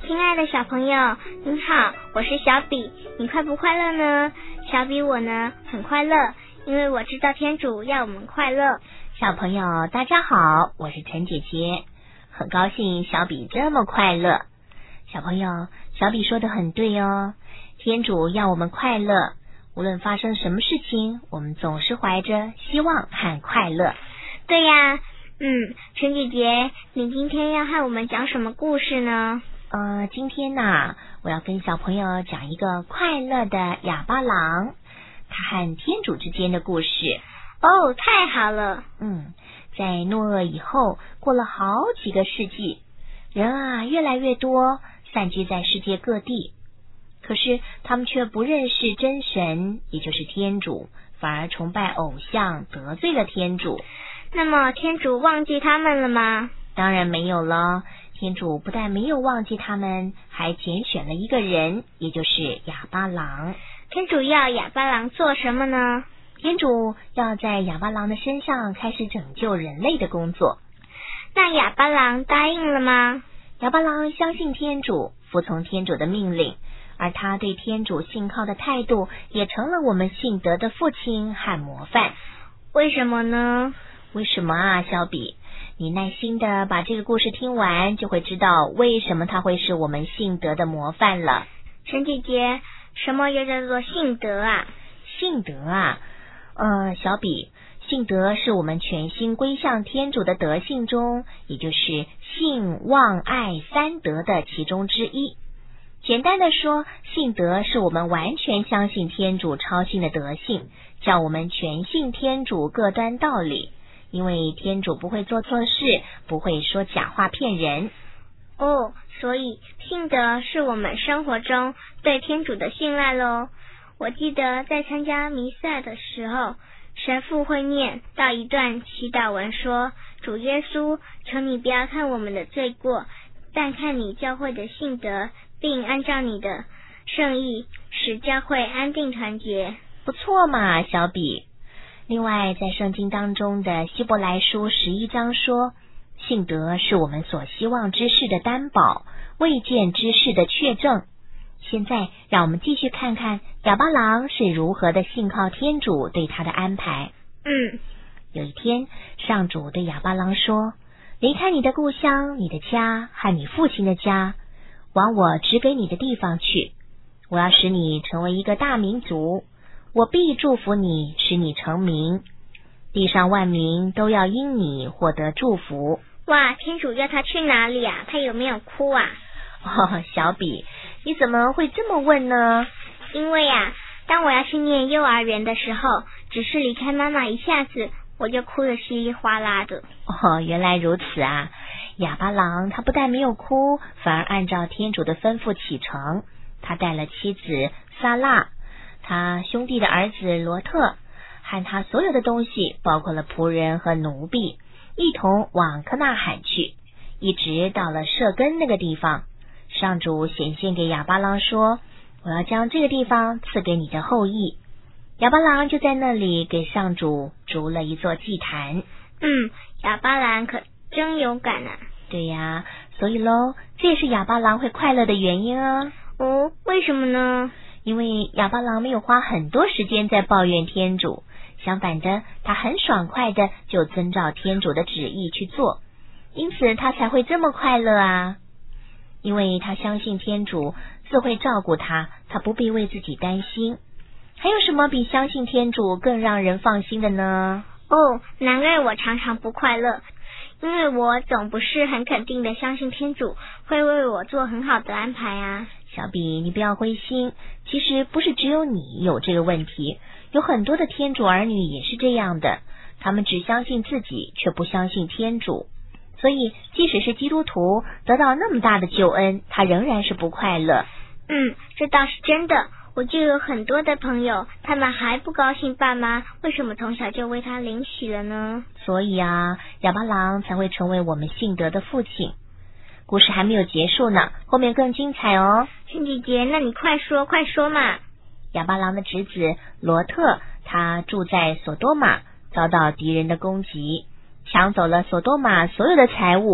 亲爱的小朋友，您好，我是小比，你快不快乐呢？小比我呢很快乐，因为我知道天主要我们快乐。 小朋友大家好，我是陈姐姐，很高兴小比这么快乐。小朋友，小比说得很对哦，天主要我们快乐，无论发生什么事情，我们总是怀着希望和快乐。 对呀，陈姐姐，你今天要和我们讲什么故事呢？ 今天我要跟小朋友讲一个快乐的哑巴狼，他和天主之间的故事。 哦，太好了。 在诺厄以后，过了好几个世纪，人越来越多，散居在世界各地。可是他们却不认识真神，也就是天主，反而崇拜偶像，得罪了天主。 那么天主忘记他们了吗？ 当然没有了。天主不但没有忘记他们，还拣选了一个人，也就是哑巴狼。 天主要哑巴狼做什么呢？ 天主要在哑巴狼的身上开始拯救人类的工作。 那哑巴狼答应了吗？ 哑巴狼相信天主，服从天主的命令，而他对天主信靠的态度也成了我们信德的父亲和模范。 为什么呢？ 为什么小比？你耐心的把这个故事听完，就会知道为什么他会是我们信德的模范了。 陈姐姐，什么又叫做信德啊？ 信德小比，信德是我们全心归向天主的德性中，也就是信望爱三德的其中之一。简单的说，信德是我们完全相信天主超性的德性，叫我们全信天主各端道理。因为天主不会做错事，不会说假话骗人。 所以信德是我们生活中对天主的信赖咯。我记得在参加弥撒的时候，神父会念到一段祈祷文说，主耶稣，求你不要看我们的罪过，但看你教会的信德，并按照你的圣意使教会安定团结。 不错嘛，小比。另外在圣经当中的希伯来书11章说，信德是我们所希望之事的担保，未见之事的确证。现在让我们继续看看哑巴狼是如何的信靠天主对他的安排。有一天，上主对哑巴狼说，离开你的故乡，你的家和你父亲的家，往我指给你的地方去。我要使你成为一个大民族，我必祝福你，使你成名，地上万民都要因你获得祝福。 哇，天主要他去哪里啊？他有没有哭啊？ 小比，你怎么会这么问呢？ 因为当我要去念幼儿园的时候，只是离开妈妈一下子，我就哭得稀里哗啦的。 原来如此啊！哑巴狼他不但没有哭，反而按照天主的吩咐启程。他带了妻子萨拉，他兄弟的儿子罗特，和他所有的东西，包括了仆人和奴婢，一同往科纳罕去，一直到了舍根那个地方。上主显现给哑巴狼说，我要将这个地方赐给你的后裔。哑巴狼就在那里给上主筑了一座祭坛。 哑巴狼可真勇敢啊。 对呀，所以咯，这也是哑巴狼会快乐的原因啊。 为什么呢？ 因为哑巴狼没有花很多时间在抱怨天主，相反的，他很爽快的就遵照天主的旨意去做，因此他才会这么快乐啊。因为他相信天主自会照顾他，他不必为自己担心。还有什么比相信天主更让人放心的呢？ 难怪我常常不快乐，因为我总不是很肯定的相信天主会为我做很好的安排啊。 小比，你不要灰心，其实不是只有你有这个问题，有很多的天主儿女也是这样的，他们只相信自己，却不相信天主。所以即使是基督徒得到那么大的救恩，他仍然是不快乐。 这倒是真的。我就有很多的朋友，他们还不高兴爸妈为什么从小就为他领洗了呢？ 所以哑巴狼才会成为我们信德的父亲。故事还没有结束呢，后面更精彩哦。 陈姐姐，那你快说嘛。 哑巴狼的侄子罗特，他住在索多玛，遭到敌人的攻击，抢走了索多玛所有的财物，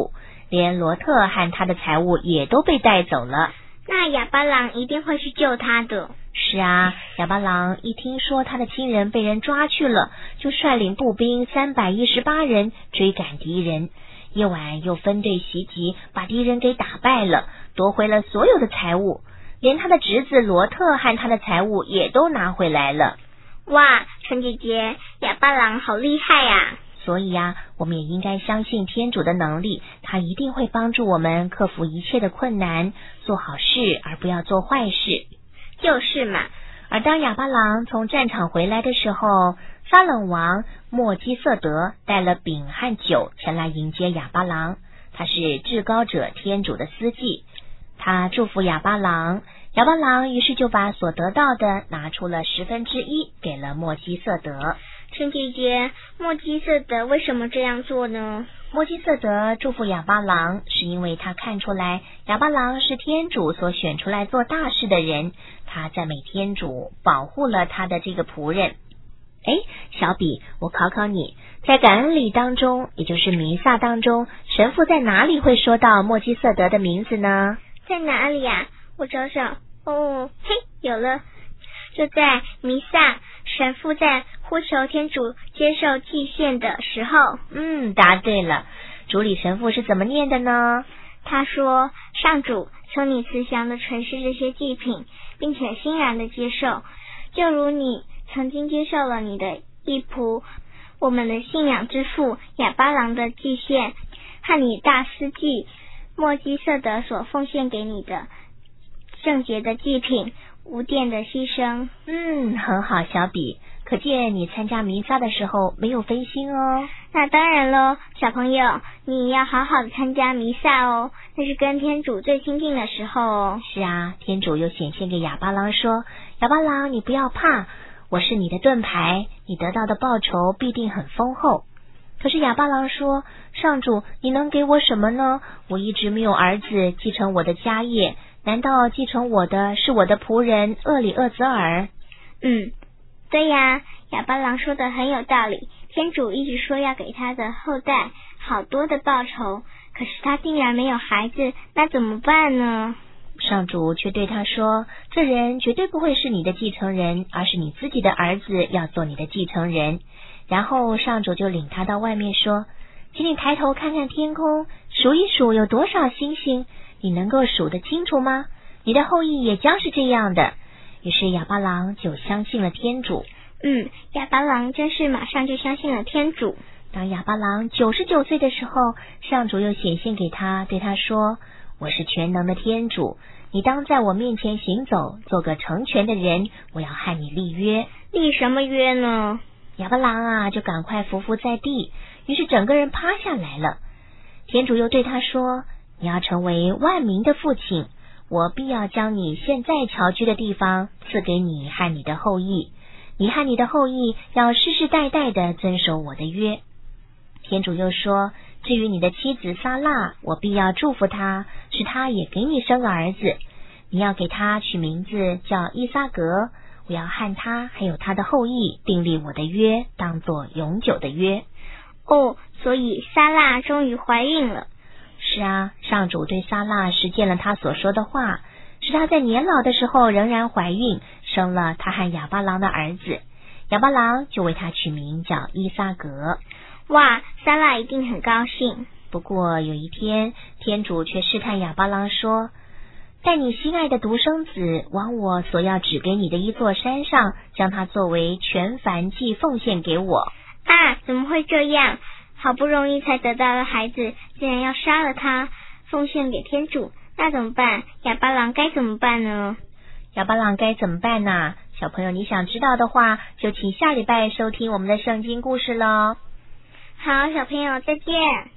连罗特和他的财物也都被带走了。 那哑巴狼一定会去救他的。 是啊，哑巴狼一听说他的亲人被人抓去了，就率领步兵318人追赶敌人。夜晚又分队袭击，把敌人给打败了，夺回了所有的财物，连他的侄子罗特和他的财物也都拿回来了。 哇，陈姐姐，哑巴狼好厉害呀！ 所以啊，我们也应该相信天主的能力，他一定会帮助我们克服一切的困难，做好事而不要做坏事。 就是嘛。 而当哑巴狼从战场回来的时候，沙冷王莫基瑟德带了饼和酒前来迎接哑巴狼，他是至高者天主的司祭，他祝福哑巴狼，哑巴狼于是就把所得到的拿出了1/10给了莫基瑟德。 陈姐姐，莫基瑟德为什么这样做呢？ 莫基瑟德祝福哑巴狼，是因为他看出来哑巴狼是天主所选出来做大事的人，他赞美天主保护了他的这个仆人。小比，我考考你，在感恩礼当中，也就是弥撒当中，神父在哪里会说到莫基瑟德的名字呢？ 在哪里啊？我找找。有了，就在弥撒，神父在呼求天主接受祭献的时候。 答对了。主礼神父是怎么念的呢？ 他说：上主，求你慈祥的垂视这些祭品，并且欣然的接受，就如你曾经接受了你的义仆我们的信仰之父哑巴狼的祭献，和你大司祭莫基瑟德所奉献给你的圣洁的祭品，无玷的牺牲。 很好，小比，可见你参加弥撒的时候没有分心哦。 那当然咯，小朋友，你要好好的参加弥撒哦，那是跟天主最亲近的时候哦。 是啊，天主又显现给哑巴狼说，哑巴狼，你不要怕，我是你的盾牌，你得到的报酬必定很丰厚。可是哑巴狼说，上主，你能给我什么呢？我一直没有儿子继承我的家业，难道继承我的是我的仆人厄里厄泽尔？ 对呀，哑巴狼说的很有道理，天主一直说要给他的后代好多的报酬，可是他竟然没有孩子，那怎么办呢？ 上主却对他说，这人绝对不会是你的继承人，而是你自己的儿子要做你的继承人。然后上主就领他到外面说，请你抬头看看天空，数一数有多少星星，你能够数得清楚吗？你的后裔也将是这样的。于是哑巴狼就相信了天主。 哑巴狼真是马上就相信了天主。 当哑巴狼99岁的时候，上主又显现给他，对他说，我是全能的天主，你当在我面前行走，做个成全的人，我要和你立约。 立什么约呢？ 哑巴狼啊，就赶快伏伏在地，于是整个人趴下来了。天主又对他说，你要成为万民的父亲，我必要将你现在侨居的地方赐给你和你的后裔，你和你的后裔要世世代代的遵守我的约。天主又说，至于你的妻子撒辣，我必要祝福她，使她也给你生个儿子，你要给他取名字叫伊撒格，我要和他还有他的后裔订立我的约，当作永久的约。 所以撒辣终于怀孕了。 是啊，上主对撒辣实践了他所说的话，使他在年老的时候仍然怀孕，生了他和哑巴狼的儿子。哑巴狼就为他取名叫伊撒格。 哇，撒辣一定很高兴。 不过有一天，天主却试探哑巴狼说，带你心爱的独生子往我所要指给你的一座山上，将他作为全燔祭奉献给我。 怎么会这样？好不容易才得到了孩子，竟然要杀了他，奉献给天主，那怎么办？哑巴狼该怎么办呢？ 哑巴狼该怎么办呢？小朋友，你想知道的话，就请下礼拜收听我们的圣经故事咯。 好，小朋友再见。